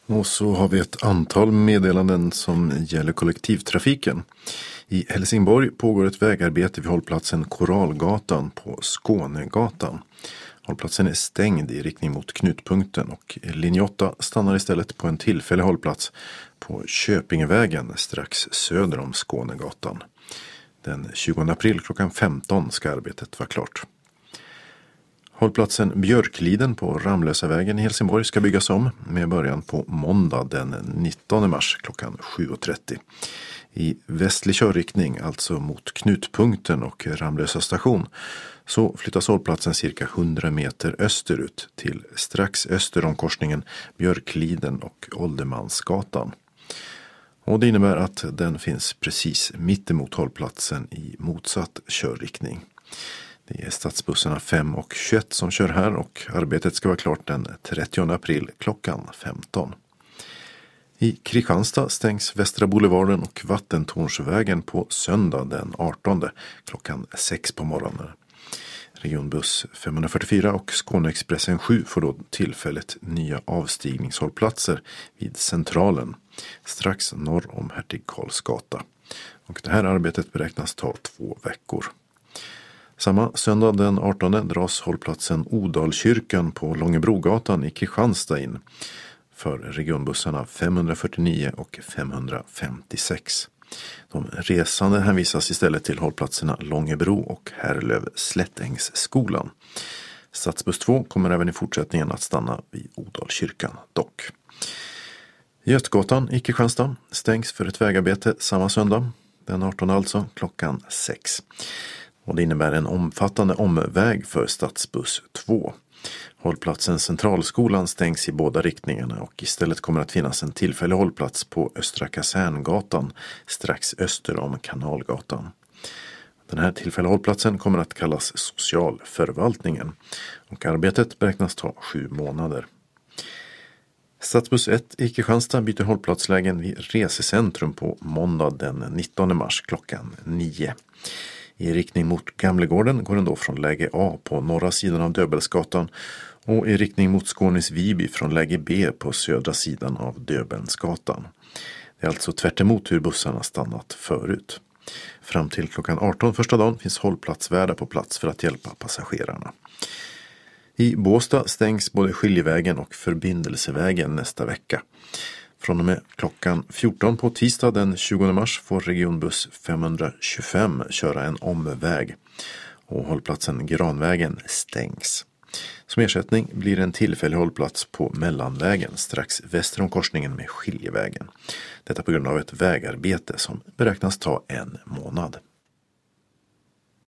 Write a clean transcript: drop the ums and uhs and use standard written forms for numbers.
Och så har vi ett antal meddelanden som gäller kollektivtrafiken. I Helsingborg pågår ett vägarbete vid hållplatsen Koralgatan på Skånegatan. Hållplatsen är stängd i riktning mot knutpunkten och linje 8 stannar istället på en tillfällig hållplats på Köpingevägen strax söder om Skånegatan. Den 20 april klockan 15 ska arbetet vara klart. Hållplatsen Björkliden på Ramlösavägen i Helsingborg ska byggas om med början på måndag den 19 mars klockan 7.30. I västlig körriktning, alltså mot knutpunkten och Ramlösa station, så flyttas hållplatsen cirka 100 meter österut till strax öster om korsningen Björkliden och Åldermansgatan. Och det innebär att den finns precis mitt emot hållplatsen i motsatt körriktning. Det är stadsbussarna 5 och 21 som kör här och arbetet ska vara klart den 30 april klockan 15. I Kristianstad stängs Västra Boulevarden och Vattentornsvägen på söndag den 18 klockan 6 på morgonen. Regionbuss 544 och Skåneexpressen 7 får då tillfälligt nya avstigningshållplatser vid Centralen strax norr om Hertig Karls gata. Och det här arbetet beräknas ta 2 veckor. Samma söndag den 18 dras hållplatsen Odalkyrkan på Långebrogatan i Kristianstad in för regionbussarna 549 och 556. De resande hänvisas istället till hållplatserna Långebro och Härlöv Slättängsskolan. Stadsbuss 2 kommer även i fortsättningen att stanna vid Odalkyrkan dock. Götgatan i Kristianstad stängs för ett vägarbete samma söndag, den 18 alltså, klockan 6. Och det innebär en omfattande omväg för stadsbuss 2. Hållplatsen Centralskolan stängs i båda riktningarna och istället kommer att finnas en tillfällig hållplats på Östra Kaserngatan strax öster om Kanalgatan. Den här tillfälliga hållplatsen kommer att kallas Socialförvaltningen och arbetet beräknas ta 7 månader. Stadsbuss 1 i Kristianstad byter hållplatslägen vid Resecentrum på måndag den 19 mars klockan 9. I riktning mot Gamlegården går den då från läge A på norra sidan av Döbelnsgatan och i riktning mot Skånes Viby från läge B på södra sidan av Döbelnsgatan. Det är alltså tvärt emot hur bussarna stannat förut. Fram till klockan 18 första dagen finns hållplatsvärdar på plats för att hjälpa passagerarna. I Båstad stängs både Skiljevägen och Förbindelsevägen nästa vecka. Från och med klockan 14 på tisdag den 20 mars får regionbuss 525 köra en omväg och hållplatsen Granvägen stängs. Som ersättning blir en tillfällig hållplats på Mellanvägen strax väster om korsningen med Skiljevägen. Detta på grund av ett vägarbete som beräknas ta 1 månad.